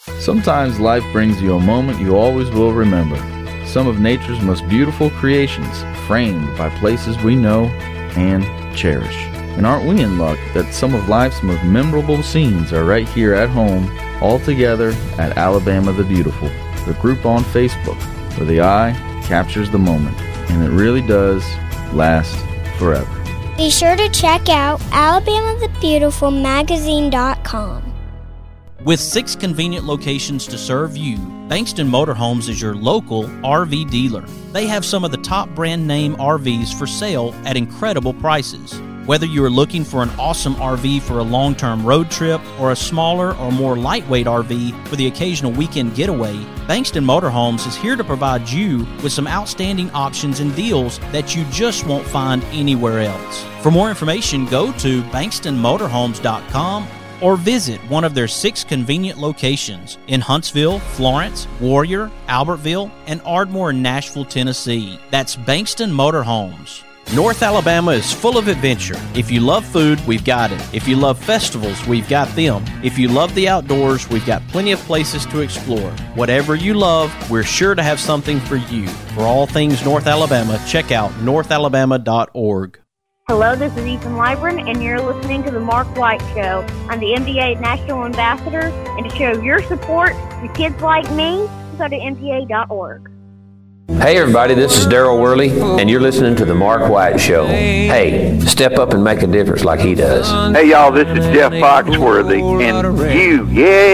Sometimes life brings you a moment you always will remember. Some of nature's most beautiful creations, framed by places we know and cherish. And aren't we in luck that some of life's most memorable scenes are right here at home, all together at Alabama the Beautiful, the group on Facebook, where the eye captures the moment, and it really does last forever. Be sure to check out alabamathebeautifulmagazine.com. With 6 convenient locations to serve you, Bankston Motorhomes is your local RV dealer. They have some of the top brand name RVs for sale at incredible prices. Whether you are looking for an awesome RV for a long-term road trip or a smaller or more lightweight RV for the occasional weekend getaway, Bankston Motorhomes is here to provide you with some outstanding options and deals that you just won't find anywhere else. For more information, go to bankstonmotorhomes.com or visit one of their 6 convenient locations in Huntsville, Florence, Warrior, Albertville, and Ardmore, Nashville, Tennessee. That's Bankston Motorhomes. North Alabama is full of adventure. If you love food, we've got it. If you love festivals, we've got them. If you love the outdoors, we've got plenty of places to explore. Whatever you love, we're sure to have something for you. For all things North Alabama, check out northalabama.org. Hello, this is Ethan Libren, and you're listening to The Mark White Show. I'm the MPA National Ambassador, and to show your support to kids like me, go to MPA.org. Hey everybody, this is Daryl Worley, and you're listening to The Mark White Show. Hey, step up and make a difference like he does. Hey y'all, this is Jeff Foxworthy, and you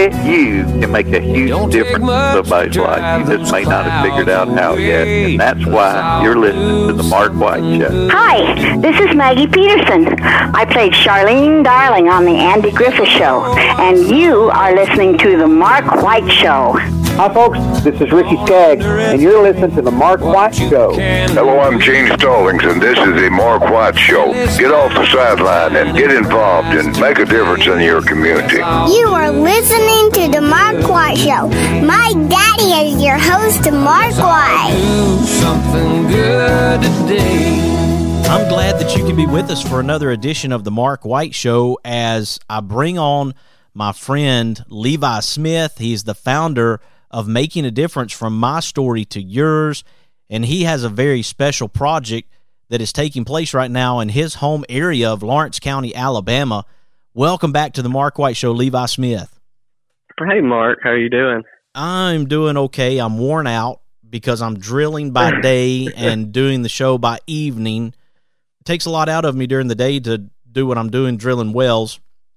can make a huge difference in somebody's life. You just may not have figured out how yet, and that's why you're listening to The Mark White Show. Hi, this is Maggie Peterson. I played Charlene Darling on The Andy Griffith Show, and you are listening to The Mark White Show. Hi folks, this is Ricky Skaggs, and you're listening to The Mark White Show. Hello, I'm Gene Stallings, and this is The Mark White Show. Get off the sideline and get involved and make a difference in your community. You are listening to The Mark White Show. My daddy is your host, Mark White. Something good today. I'm glad that you can be with us for another edition of The Mark White Show as I bring on my friend Levi Smith. He's the founder of Making a Difference From My Story to Yours, and he has a very special project that is taking place right now in his home area of Lawrence County, Alabama. Welcome back to the Mark White Show, Levi Smith. Hey, Mark. How are you doing? I'm doing okay. I'm worn out because I'm drilling by day and doing the show by evening. It takes a lot out of me during the day to do what I'm doing, drilling wells,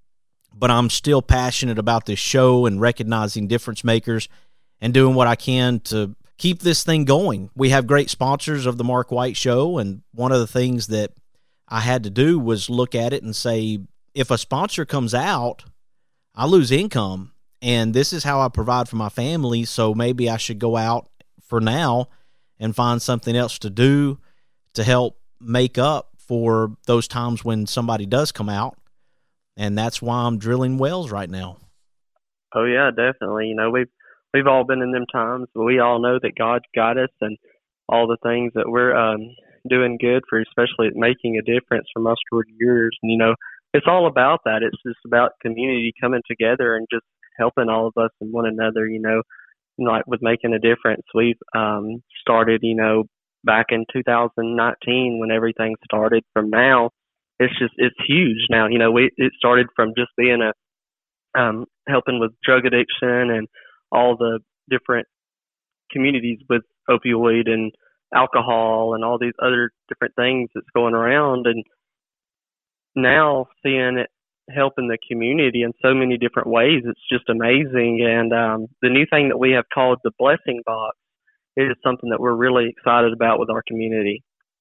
but I'm still passionate about this show and recognizing difference makers and doing what I can to keep this thing going. We have great sponsors of the Mark White Show, and one of the things that I had to do was look at it and say, if a sponsor comes out, I lose income, and this is how I provide for my family, so maybe I should go out for now and find something else to do to help make up for those times when somebody does come out, and that's why I'm drilling wells right now. Oh, yeah, definitely. You know, we've all been in them times, but we all know that God's got us and all the things that we're doing good for, especially making a difference from us toward yours. And, you know, it's all about that. It's just about community coming together and just helping all of us and one another, you know, like with Making a Difference. We've started, you know, back in 2019 when everything started. From now, it's huge now. You know, it started from just being helping with drug addiction and all the different communities with opioid and alcohol and all these other different things that's going around. And now seeing it helping the community in so many different ways, it's just amazing. And the new thing that we have called the Blessing Box is something that we're really excited about with our community.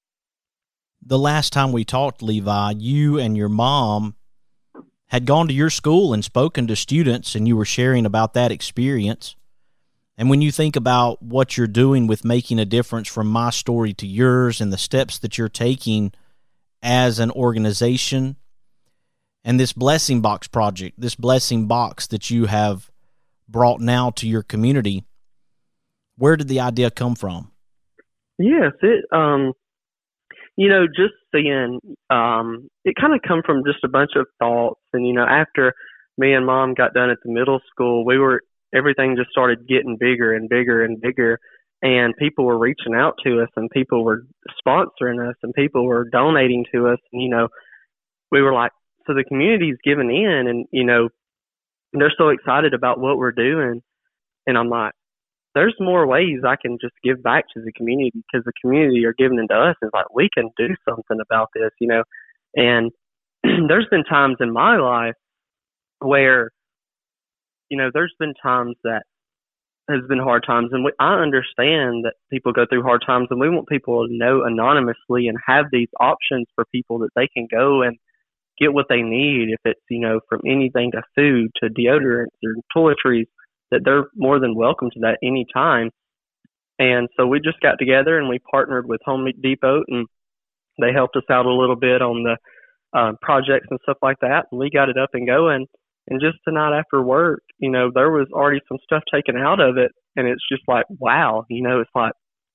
The last time we talked, Levi, you and your mom had gone to your school and spoken to students, and you were sharing about that experience. And when you think about what you're doing with Making a Difference From My Story to Yours and the steps that you're taking as an organization, and this Blessing Box project, this Blessing Box that you have brought now to your community, where did the idea come from? Yes, you know, just seeing, it kind of come from just a bunch of thoughts. And, you know, after me and Mom got done at the middle school, we were everything just started getting bigger and bigger and bigger. And people were reaching out to us, and people were sponsoring us, and people were donating to us. And, we were like, so the community's giving in, and, they're so excited about what we're doing. And I'm like, there's more ways I can just give back to the community, because the community are giving into us. It's like, we can do something about this, And there's been times in my life where, there's been times that has been hard times, and I understand that people go through hard times, and we want people to know anonymously and have these options for people that they can go and get what they need. If it's, from anything to food to deodorants or toiletries, that they're more than welcome to that any time. And so we just got together and we partnered with Home Depot, and they helped us out a little bit on the projects and stuff like that. And we got it up and going. And just tonight after work, there was already some stuff taken out of it. And it's just like, wow, it's like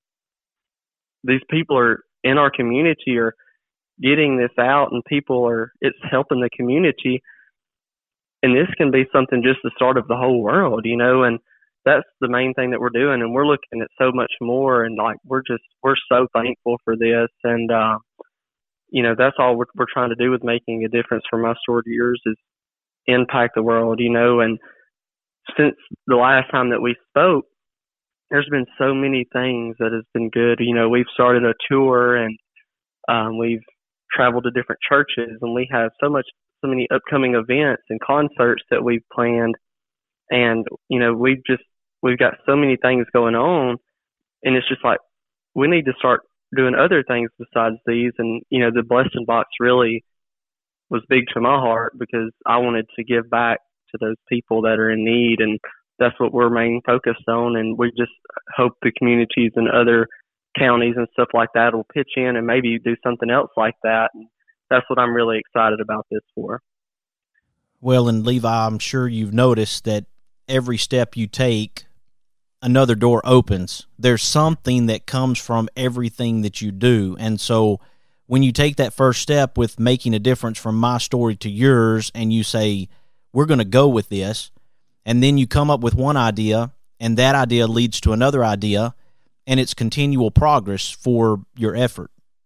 these people are in our community are getting this out, and it's helping the community. And this can be something just the start of the whole world, and that's the main thing that we're doing. And we're looking at so much more, and like, we're so thankful for this. And, that's all we're trying to do with making a difference from my store to yours is impact the world, and since the last time that we spoke, there's been so many things that has been good. We've started a tour, and we've traveled to different churches, and we have so many upcoming events and concerts that we've planned. And, we've got so many things going on, and it's just like, we need to start doing other things besides these. And, the Blessing Box really was big to my heart, because I wanted to give back to those people that are in need, and that's what we're main focused on. And we just hope the communities and other counties and stuff like that will pitch in and maybe do something else like that. And that's what I'm really excited about this for. Well, and Levi, I'm sure you've noticed that every step you take, another door opens. There's something that comes from everything that you do. And so when you take that first step with making a difference from my story to yours, and you say, we're going to go with this, and then you come up with one idea, and that idea leads to another idea, and it's continual progress for your effort.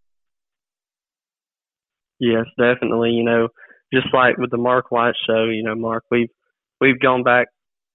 Yes, definitely. Just like with the Mark White Show, Mark, we've gone back,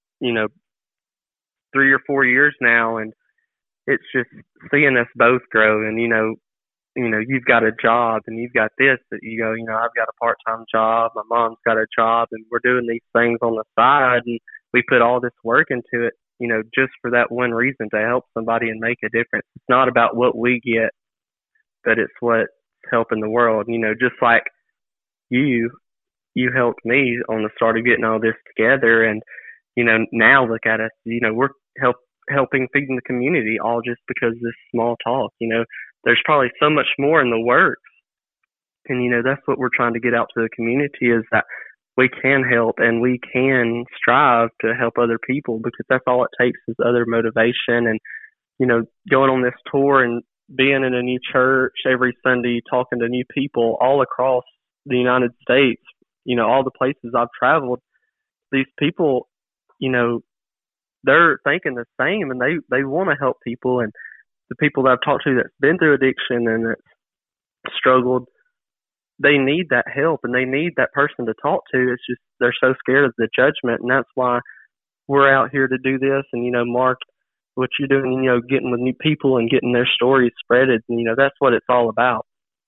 3 or 4 years now, and it's just seeing us both grow. And, you've got a job, and you've got this that you go, I've got a part-time job, my mom's got a job, and we're doing these things on the side, and we put all this work into it, just for that one reason, to help somebody and make a difference. It's not about what we get, but it's what's helping the world. Just like you helped me on the start of getting all this together, and, now look at us, we're helping feeding the community, all just because of this small talk. There's probably so much more in the works. And, that's what we're trying to get out to the community, is that we can help and we can strive to help other people, because that's all it takes is other motivation. And, going on this tour and being in a new church every Sunday, talking to new people all across the United States, all the places I've traveled, these people, they're thinking the same, and they want to help people. And the people that I've talked to that's been through addiction and that's struggled, they need that help, and they need that person to talk to. It's just they're so scared of the judgment, and that's why we're out here to do this. And, Mark, what you're doing, getting with new people and getting their stories spreaded, that's what it's all about.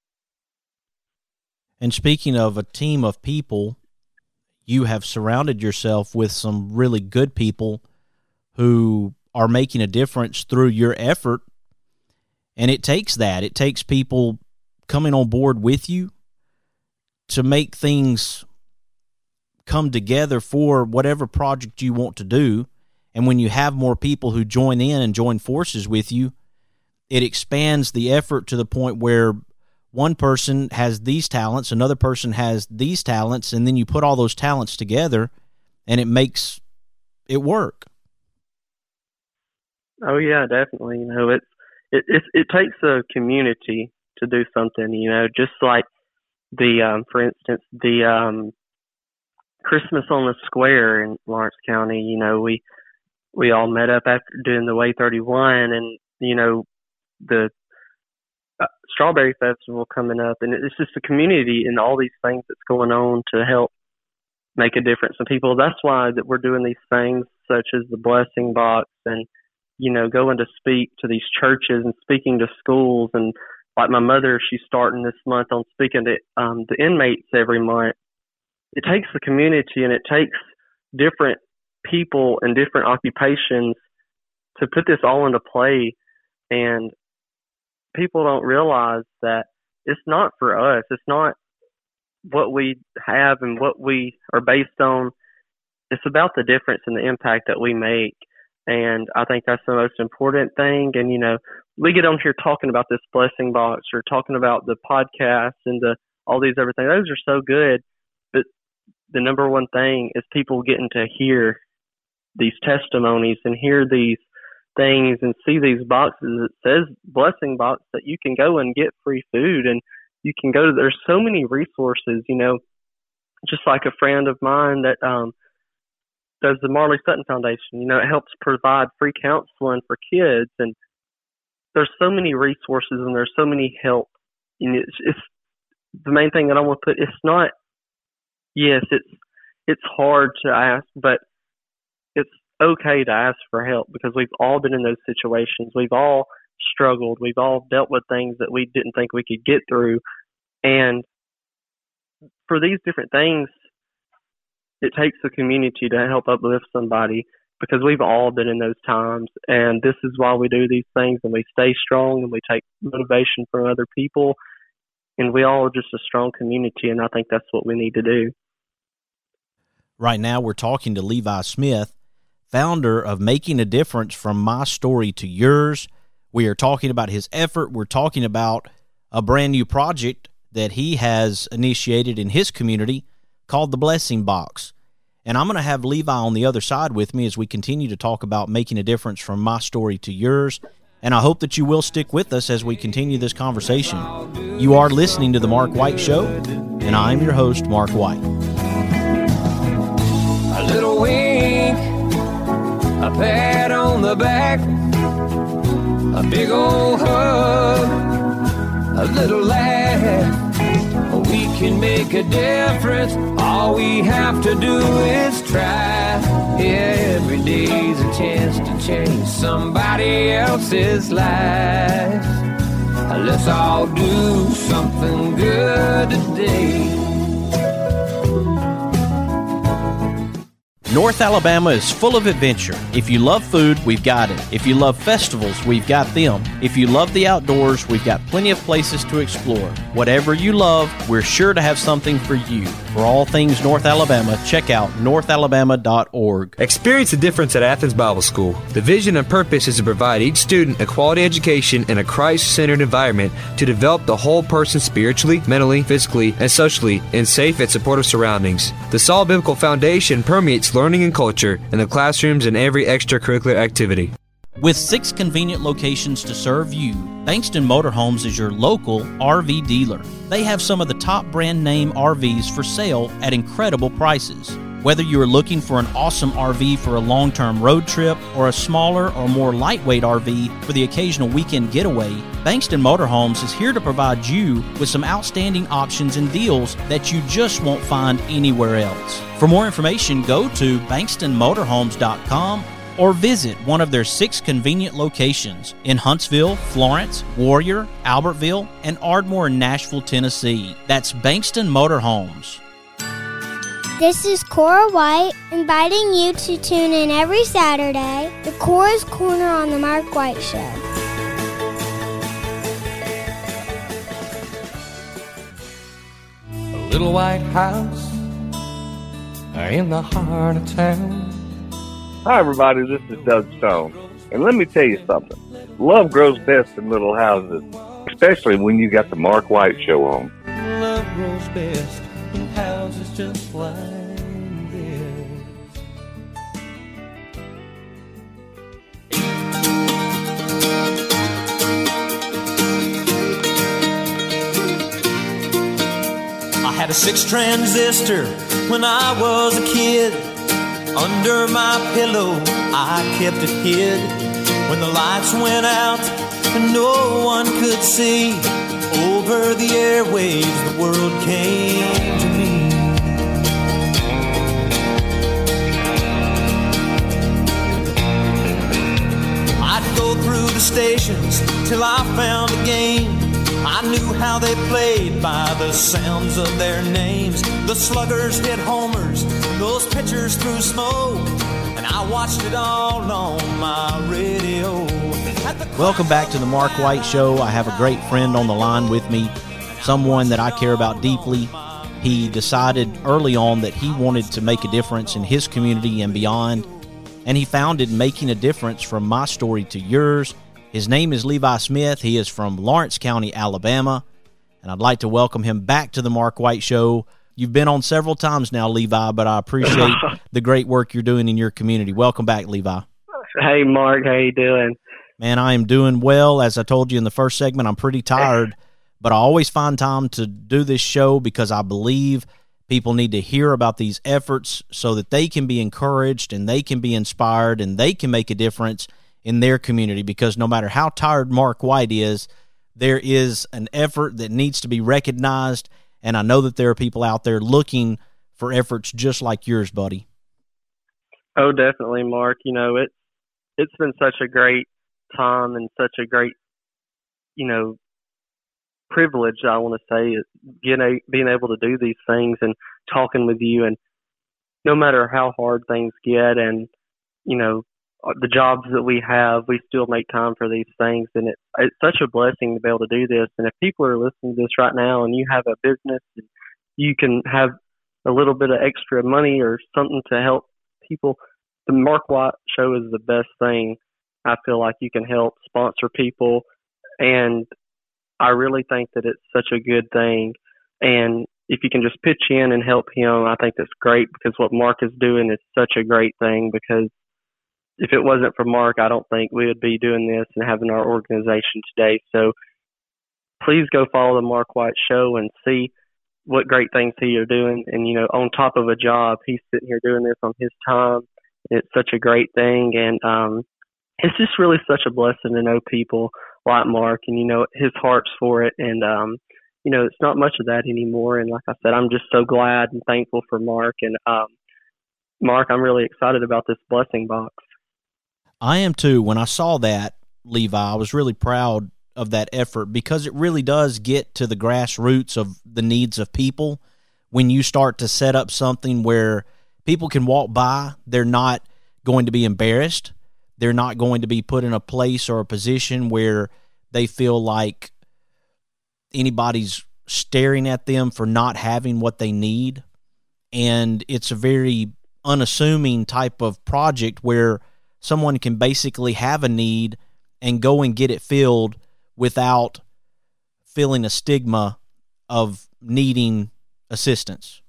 And speaking of a team of people, you have surrounded yourself with some really good people who are making a difference through your effort. And it takes that. It takes people coming on board with you to make things come together for whatever project you want to do. And when you have more people who join in and join forces with you, it expands the effort to the point where one person has these talents, another person has these talents, and then you put all those talents together, and it makes it work. Oh yeah, definitely. It takes a community to do something. Just like for instance, the Christmas on the Square in Lawrence County. we all met up after doing the Way 31 and, you know, the Strawberry Festival coming up. And it's just the community and all these things that's going on to help make a difference in people. That's why that we're doing these things such as the Blessing Box and, you know, going to speak to these churches and speaking to schools. And like my mother, she's starting this month on speaking to the inmates every month. It takes the community and it takes different people and different occupations to put this all into play. And people don't realize that it's not for us. It's not what we have and what we are based on. It's about the difference and the impact that we make. And I think that's the most important thing. And, you know, we get on here talking about this Blessing Box or talking about the podcast and all these other things. Those are so good. But the number one thing is people getting to hear these testimonies and hear these things and see these boxes that says Blessing Box that you can go and get free food and you can go to. There's so many resources, you know, just like a friend of mine that does the Marley Sutton Foundation. You know, it helps provide free counseling for kids, and there's so many resources and there's so many help. And it's the main thing that I want to put. It's not. Yes, it's hard to ask, but it's okay to ask for help because we've all been in those situations. We've all struggled. We've all dealt with things that we didn't think we could get through. And for these different things, it takes the community to help uplift somebody because we've all been in those times. And this is why we do these things, and we stay strong and we take motivation from other people. And we all are just a strong community, and I think that's what we need to do. Right now we're talking to Levi Smith, founder of Making a Difference From My Story to Yours. We are talking about his effort. We're talking about a brand new project that he has initiated in his community called the Blessing Box. And I'm going to have Levi on the other side with me as we continue to talk about making a difference from my story to yours. And I hope that you will stick with us as we continue this conversation. You are listening to The Mark White Show, and I'm your host, Mark White. A little wink, a pat on the back, a big old hug, a little laugh. We can make a difference. All we have to do is try. Every day's a chance to change somebody else's life. Let's all do something good today. North Alabama is full of adventure. If you love food, we've got it. If you love festivals, we've got them. If you love the outdoors, we've got plenty of places to explore. Whatever you love, we're sure to have something for you. For all things North Alabama, check out northalabama.org. Experience the difference at Athens Bible School. The vision and purpose is to provide each student a quality education in a Christ-centered environment to develop the whole person spiritually, mentally, physically, and socially in safe and supportive surroundings. The solid biblical foundation permeates learning and culture in the classrooms and every extracurricular activity. With 6 convenient locations to serve you, Bankston Motorhomes is your local RV dealer. They have some of the top brand name RVs for sale at incredible prices. Whether you are looking for an awesome RV for a long-term road trip or a smaller or more lightweight RV for the occasional weekend getaway, Bankston Motorhomes is here to provide you with some outstanding options and deals that you just won't find anywhere else. For more information, go to bankstonmotorhomes.com or visit one of their 6 convenient locations in Huntsville, Florence, Warrior, Albertville, and Ardmore, Nashville, Tennessee. That's Bankston Motorhomes. This is Cora White, inviting you to tune in every Saturday to Cora's Corner on The Mark White Show. A little white house in the heart of town. Hi, everybody. This is Doug Stone. And let me tell you something. Love grows best in little houses, especially when you got the Mark White Show on. Love grows best in houses just like this. I had a 6 transistor when I was a kid. Under my pillow, I kept it hid. When the lights went out and no one could see, over the airwaves the world came to me. I'd go through the stations till I found a game. I knew how they played by the sounds of their names. The sluggers hit homers, those pitchers threw smoke, and I watched it all on my radio. Welcome back to the Mark White Show. I have a great friend on the line with me, someone that I care about deeply. He decided early on that he wanted to make a difference in his community and beyond, and he founded Making a Difference From My Story to Yours. His name is Levi Smith. He is from Lawrence County, Alabama, and I'd like to welcome him back to the Mark White Show. You've been on several times now, Levi, but I appreciate the great work you're doing in your community. Welcome back, Levi. Hey, Mark. How you doing? Man, I am doing well. As I told you in the first segment, I'm pretty tired, but I always find time to do this show because I believe people need to hear about these efforts so that they can be encouraged and they can be inspired and they can make a difference in their community, because no matter how tired Mark White is, there is an effort that needs to be recognized, and I know that there are people out there looking for efforts just like yours, buddy. Oh, definitely, Mark. You know, it's been such a great time and such a great, privilege, I want to say, being able to do these things and talking with you, and no matter how hard things get and, the jobs that we have, we still make time for these things, and it's such a blessing to be able to do this. And if people are listening to this right now and you have a business and you can have a little bit of extra money or something to help people, the Mark White Show is the best thing. I feel like you can help sponsor people, and I really think that it's such a good thing. And if you can just pitch in and help him, I think that's great, because what Mark is doing is such a great thing. Because if it wasn't for Mark, I don't think we would be doing this and having our organization today. So please go follow the Mark White Show and see what great things he is doing. And, on top of a job, he's sitting here doing this on his time. It's such a great thing. And it's just really such a blessing to know people like Mark, and, his heart's for it. And, it's not much of that anymore. And like I said, I'm just so glad and thankful for Mark. And Mark, I'm really excited about this blessing box. I am too. When I saw that, Levi, I was really proud of that effort, because it really does get to the grassroots of the needs of people. When you start to set up something where people can walk by, they're not going to be embarrassed. They're not going to be put in a place or a position where they feel like anybody's staring at them for not having what they need. And it's a very unassuming type of project where someone can basically have a need and go and get it filled without feeling a stigma of needing assistance.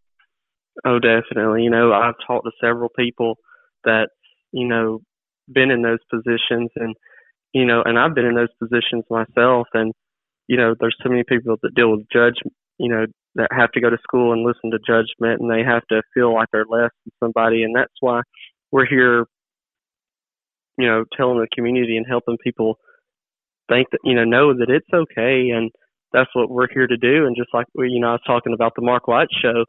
Oh, definitely. I've talked to several people that, been in those positions, and, and I've been in those positions myself. And, there's so many people that deal with judgment, that have to go to school and listen to judgment, and they have to feel like they're less than somebody. And that's why we're here, telling the community and helping people think that, know that it's okay. And that's what we're here to do. And just like, I was talking about the Mark White Show,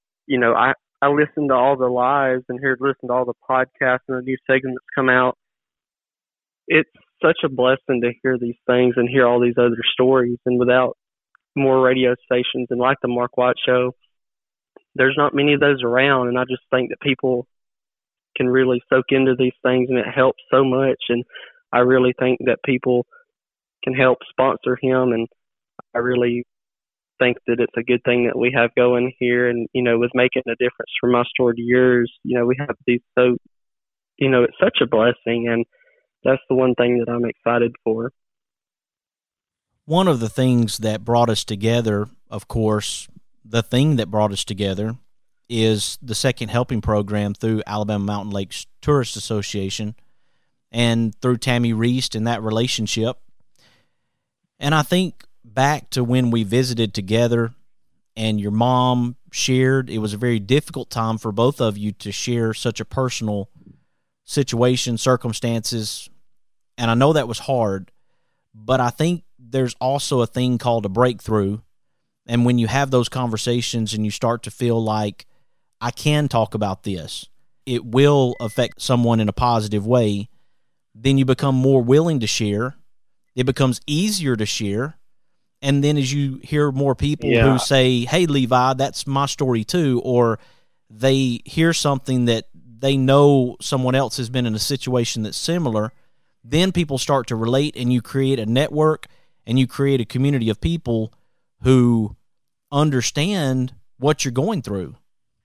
I listen to all the lives and listen to all the podcasts and the new segments come out. It's such a blessing to hear these things and hear all these other stories. And without more radio stations and like the Mark White Show, there's not many of those around. And I just think that people can really soak into these things, and it helps so much. And I really think that people can help sponsor him, and I really think that it's a good thing that we have going here. And, with Making a Difference From My Story to Yours, we have these, so, it's such a blessing, and that's the one thing that I'm excited for. One of the things that brought us together, of course, the thing that brought us together is the Second Helping Program through Alabama Mountain Lakes Tourist Association and through Tammy Reese and that relationship. And I think back to when we visited together and your mom shared. It was a very difficult time for both of you to share such a personal situation, circumstances, and I know that was hard, but I think there's also a thing called a breakthrough, and when you have those conversations and you start to feel like, I can talk about this, it will affect someone in a positive way, then you become more willing to share. It becomes easier to share. And then as you hear more people who say, hey, Levi, that's my story too, or they hear something that they know someone else has been in a situation that's similar, then people start to relate, and you create a network and you create a community of people who understand what you're going through.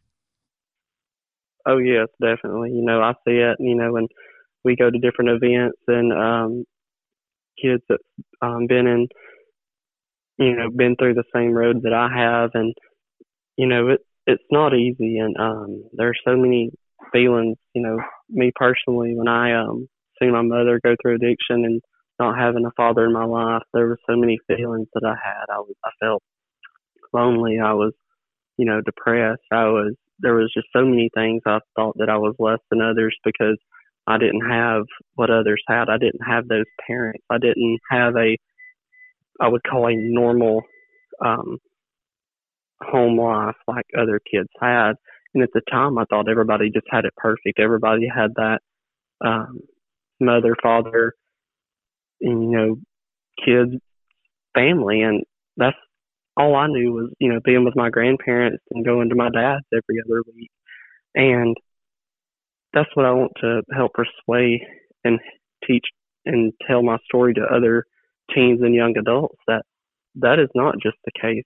Oh, yes, definitely. I see it, when we go to different events and kids that been through the same road that I have, and, it's not easy, and there's so many feelings, me personally, when I seen my mother go through addiction and not having a father in my life, there were so many feelings that I had. I felt lonely. I was, depressed. There was just so many things. I thought that I was less than others because I didn't have what others had. I didn't have those parents. I didn't have I would call a normal home life like other kids had. And at the time, I thought everybody just had it perfect. Everybody had that mother, father, and, kids, family. And that's all I knew was, being with my grandparents and going to my dad's every other week. And that's what I want to help persuade and teach and tell my story to other teens and young adults, that is not just the case.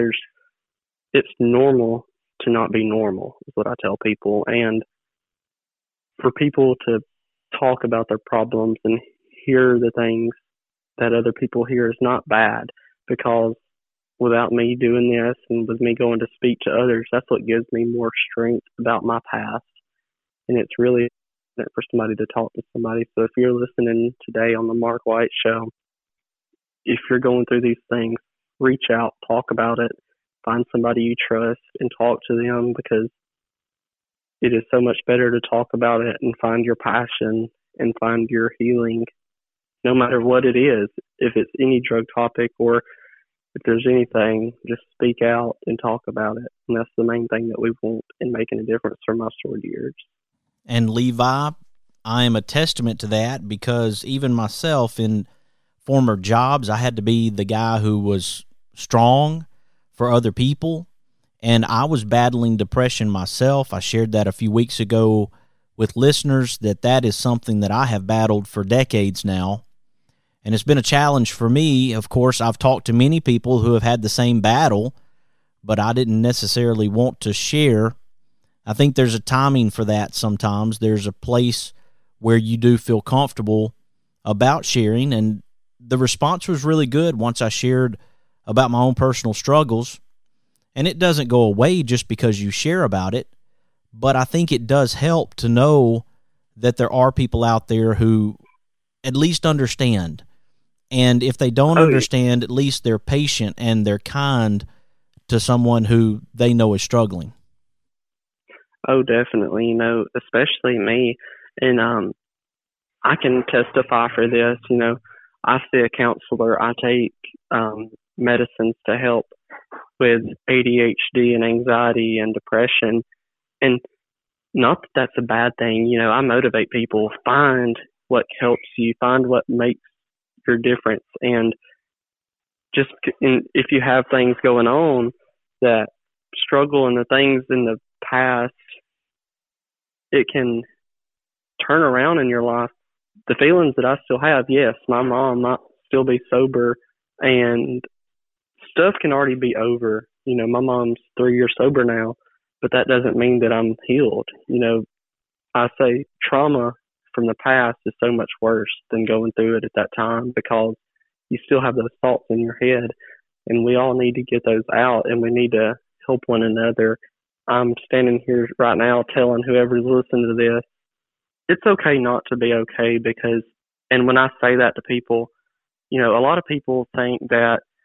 It's normal to not be normal, is what I tell people. And for people to talk about their problems and hear the things that other people hear is not bad, because without me doing this and with me going to speak to others, that's what gives me more strength about my past. And it's really for somebody to talk to somebody. So if you're listening today on the Mark White Show, if you're going through these things, reach out, talk about it, find somebody you trust and talk to them, because it is so much better to talk about it and find your passion and find your healing, no matter what it is. If it's any drug topic or if there's anything, just speak out and talk about it. And that's the main thing that we want in making a difference for my story years. And Levi, I am a testament to that, because even myself in former jobs, I had to be the guy who was strong for other people, and I was battling depression myself. I shared that a few weeks ago with listeners, that is something that I have battled for decades now, and it's been a challenge for me. Of course, I've talked to many people who have had the same battle, but I didn't necessarily want to share. I think there's a timing for that sometimes. There's a place where you do feel comfortable about sharing, and the response was really good once I shared about my own personal struggles. And it doesn't go away just because you share about it, but I think it does help to know that there are people out there who at least understand. And if they don't understand, at least they're patient and they're kind to someone who they know is struggling. Oh, definitely. Especially me. And I can testify for this. I see a counselor. I take medicines to help with ADHD and anxiety and depression. And not that that's a bad thing. I motivate people. Find what helps you. Find what makes your difference. And just if you have things going on that struggle and the things in the past, it can turn around in your life. The feelings that I still have, yes, my mom might still be sober and stuff can already be over. My mom's 3 years sober now, but that doesn't mean that I'm healed. I say trauma from the past is so much worse than going through it at that time, because you still have those thoughts in your head, and we all need to get those out, and we need to help one another. I'm standing here right now telling whoever's listening to this, it's okay not to be okay, because, and when I say that to people, a lot of people think that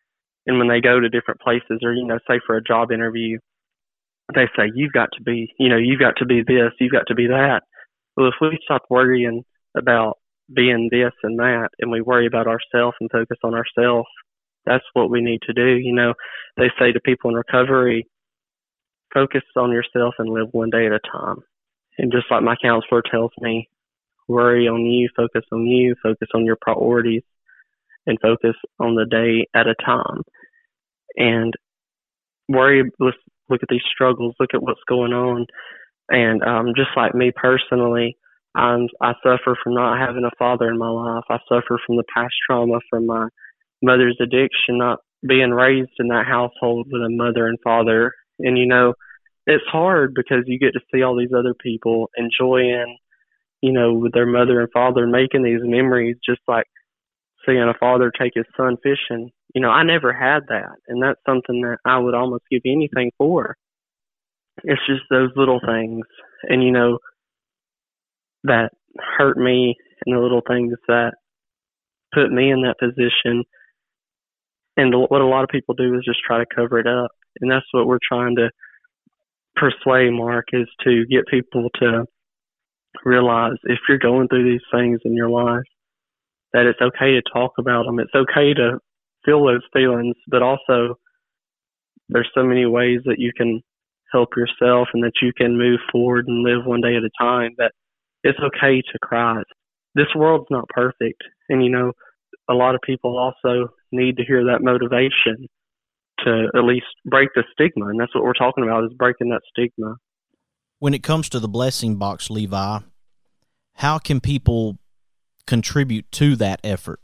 And when they go to different places or, say for a job interview, they say, you've got to be this, you've got to be that. Well, if we stop worrying about being this and that, and we worry about ourselves and focus on ourselves, that's what we need to do. They say to people in recovery, focus on yourself and live one day at a time. And just like my counselor tells me, worry on you, focus on your priorities, and focus on the day at a time. And let's look at these struggles, look at what's going on. And just like me personally, I suffer from not having a father in my life. I suffer from the past trauma from my mother's addiction, not being raised in that household with a mother and father. And, it's hard because you get to see all these other people enjoying, with their mother and father, making these memories, just like seeing a father take his son fishing. I never had that. And that's something that I would almost give anything for. It's just those little things. And, that hurt me, and the little things that put me in that position. And what a lot of people do is just try to cover it up. And that's what we're trying to persuade, Mark, is to get people to realize if you're going through these things in your life, that it's okay to talk about them. It's okay to feel those feelings, but also there's so many ways that you can help yourself and that you can move forward and live one day at a time, that it's okay to cry. This world's not perfect. And, a lot of people also need to hear that motivation to at least break the stigma. And that's what we're talking about, is breaking that stigma. When it comes to the Blessing Box, Levi, how can people contribute to that effort?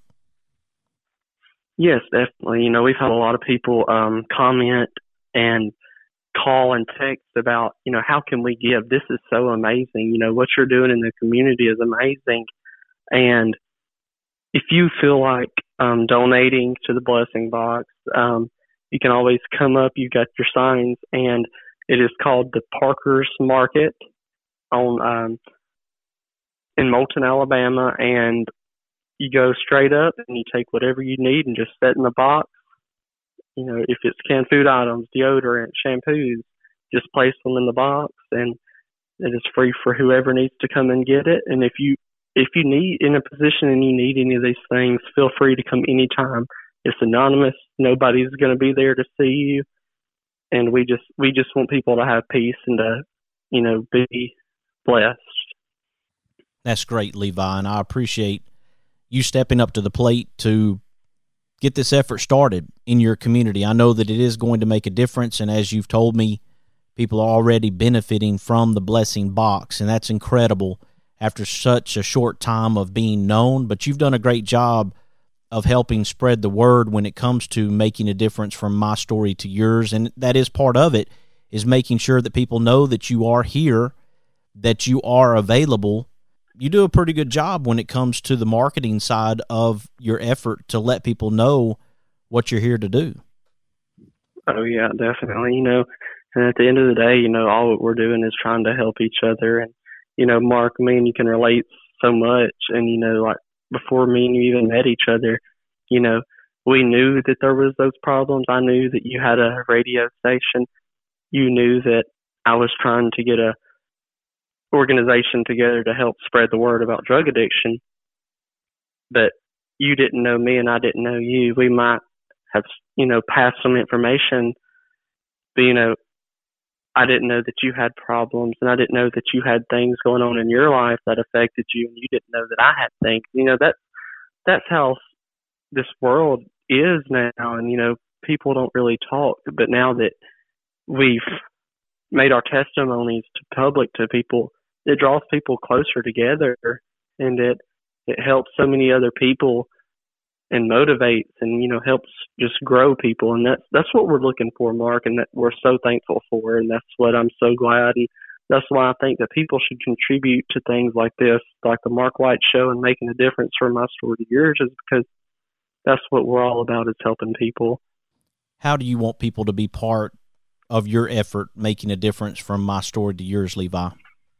Yes, definitely. We've had a lot of people comment and call and text about, how can we give? This is so amazing. What you're doing in the community is amazing. And if you feel like donating to the Blessing Box, you can always come up. You got your signs, and it is called the Parker's Market in Moulton, Alabama. And you go straight up and you take whatever you need and just set in the box. If it's canned food items, deodorant, shampoos, just place them in the box, and it is free for whoever needs to come and get it. And if you need in a position and you need any of these things, feel free to come anytime. It's anonymous. Nobody's going to be there to see you. And we just want people to have peace and to, be blessed. That's great, Levi, and I appreciate you stepping up to the plate to get this effort started in your community. I know that it is going to make a difference, and as you've told me, people are already benefiting from the Blessing Box, and that's incredible after such a short time of being known. But you've done a great job of helping spread the word when it comes to making a difference from my story to yours, and that is part of it, is making sure that people know that you are here, that you are available. You do a pretty good job when it comes to the marketing side of your effort to let people know what you're here to do. Oh, yeah, definitely. And at the end of the day, all what we're doing is trying to help each other. And, Mark, me and you can relate so much. And, like before me and you even met each other, we knew that there was those problems. I knew that you had a radio station. You knew that I was trying to get a organization together to help spread the word about drug addiction, but you didn't know me and I didn't know you. We might have, passed some information, but, I didn't know that you had problems, and I didn't know that you had things going on in your life that affected you, and you didn't know that I had things. That's how this world is now, and, people don't really talk, but now that we've made our testimonies to public, to people, it draws people closer together, and it helps so many other people and motivates and, helps just grow people. And that's what we're looking for, Mark, and that we're so thankful for. And that's what I'm so glad. And that's why I think that people should contribute to things like this, like the Mark White Show, and making a difference from my story to yours, is because that's what we're all about, is helping people. How do you want people to be part of your effort making a difference from my story to yours, Levi?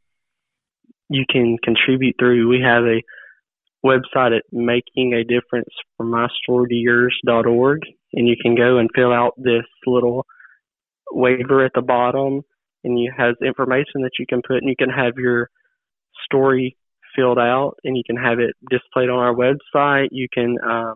You can contribute through, we have a website at makingadifferencefrommystorytoyours.org. and you can go and fill out this little waiver at the bottom, and it has information that you can put, and you can have your story filled out, and you can have it displayed on our website. You can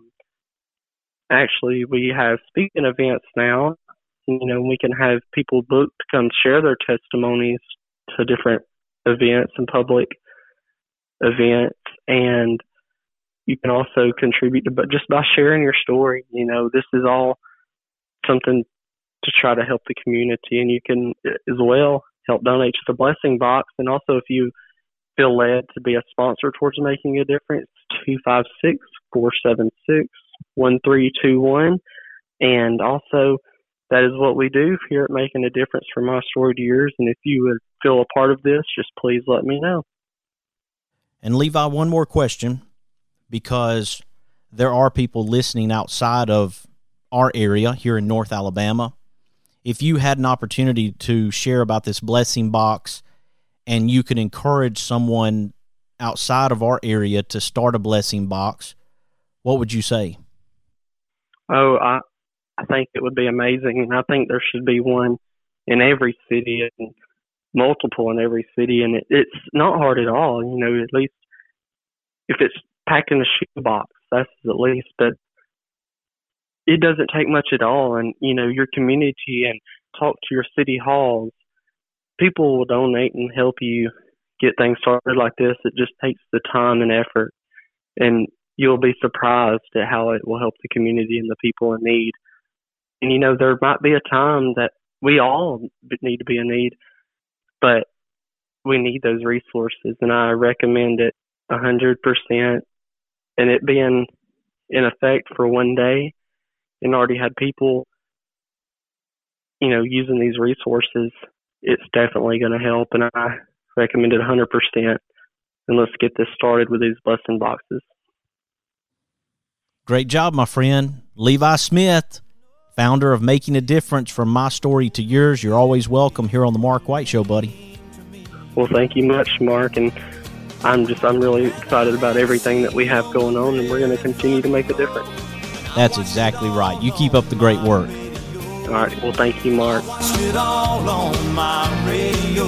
we have speaking events now. We can have people book to come share their testimonies to different events and public events, and you can also contribute just by sharing your story. This is all something to try to help the community, and you can as well help donate to the Blessing Box. And also, if you feel led to be a sponsor towards making a difference, 256-476-1321. And also, that is what we do here at Making a Difference, from my story to yours. And if you would feel a part of this, just please let me know. And Levi, one more question, because there are people listening outside of our area here in North Alabama. If you had an opportunity to share about this Blessing Box and you could encourage someone outside of our area to start a Blessing Box, what would you say? Oh, I think it would be amazing, and I think there should be one in every city and multiple in every city, and it's not hard at all. At least if it's packed in a shoebox, that's at least, but it doesn't take much at all. And, your community, and talk to your city halls. People will donate and help you get things started like this. It just takes the time and effort, and you'll be surprised at how it will help the community and the people in need. And, there might be a time that we all need to be in need, but we need those resources, and I recommend it 100%. And it being in effect for one day, and already had people, using these resources, it's definitely going to help, and I recommend it 100%. And let's get this started with these Blessing Boxes. Great job, my friend. Levi Smith, founder of Making a Difference, from my story to yours. You're always welcome here on the Mark White Show, buddy. Well, thank you much, Mark, and I'm really excited about everything that we have going on, and we're going to continue to make a difference. That's exactly right. You keep up the great work. All right. Well, thank you, Mark. It all on my radio.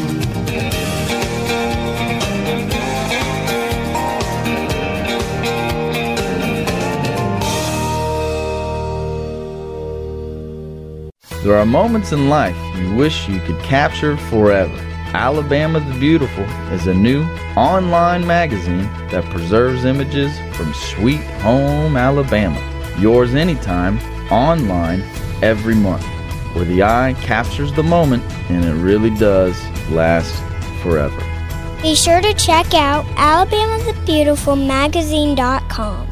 There are moments in life you wish you could capture forever. Alabama the Beautiful is a new online magazine that preserves images from sweet home Alabama. Yours anytime, online, every month, where the eye captures the moment and it really does last forever. Be sure to check out alabamathebeautifulmagazine.com.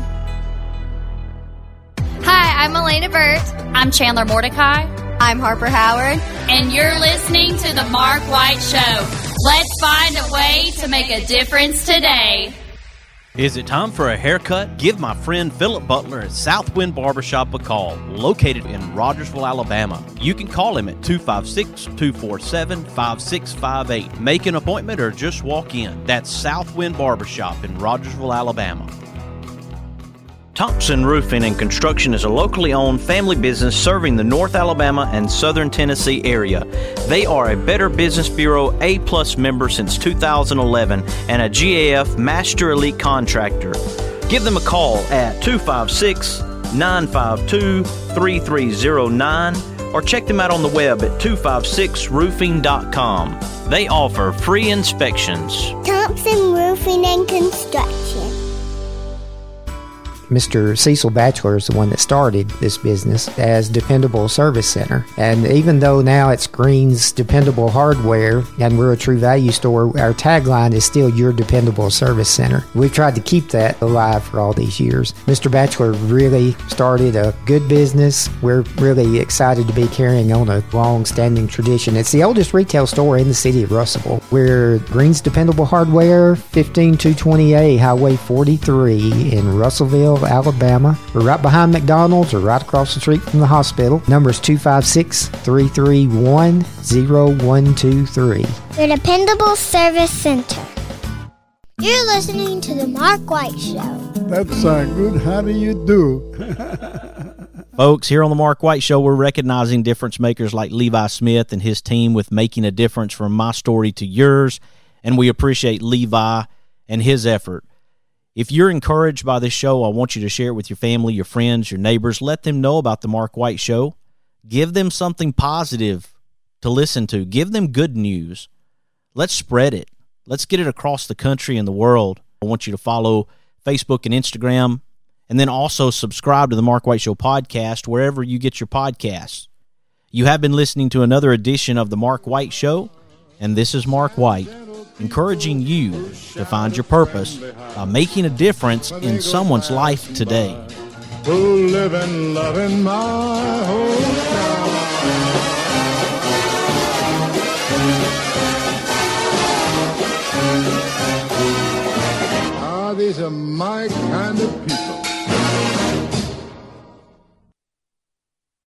Hi, I'm Elena Burt. I'm Chandler Mordecai. I'm Harper Howard. And you're listening to The Mark White Show. Let's find a way to make a difference today. Is it time for a haircut? Give my friend Philip Butler at Southwind Barbershop a call, located in Rogersville, Alabama. You can call him at 256-247-5658. Make an appointment or just walk in. That's Southwind Barbershop in Rogersville, Alabama. Thompson Roofing and Construction is a locally owned family business serving the North Alabama and Southern Tennessee area. They are a Better Business Bureau A+ member since 2011 and a GAF Master Elite Contractor. Give them a call at 256-952-3309 or check them out on the web at 256roofing.com. They offer free inspections. Thompson Roofing and Construction. Mr. Cecil Batchelor is the one that started this business as Dependable Service Center. And even though now it's Green's Dependable Hardware and we're a True Value store, our tagline is still Your Dependable Service Center. We've tried to keep that alive for all these years. Mr. Batchelor really started a good business. We're really excited to be carrying on a long-standing tradition. It's the oldest retail store in the city of Russellville. We're Green's Dependable Hardware, 15220A Highway 43 in Russellville, Alabama. We're right behind McDonald's or right across the street from the hospital. Number is 256-331-0123. Your Dependable Service Center. You're listening to The Mark White Show. That's good. How do you do? Folks, here on the Mark White Show, we're recognizing difference makers like Levi Smith and his team with making a difference from my story to yours, and we appreciate Levi and his effort. If you're encouraged by this show, I want you to share it with your family, your friends, your neighbors. Let them know about the Mark White Show. Give them something positive to listen to. Give them good news. Let's spread it. Let's get it across the country and the world. I want you to follow Facebook and Instagram, and then also subscribe to the Mark White Show podcast wherever you get your podcasts. You have been listening to another edition of the Mark White Show, and this is Mark White, encouraging you to find your purpose by making a difference in someone's life today. Who live and love in my hometown. These are my kind of people.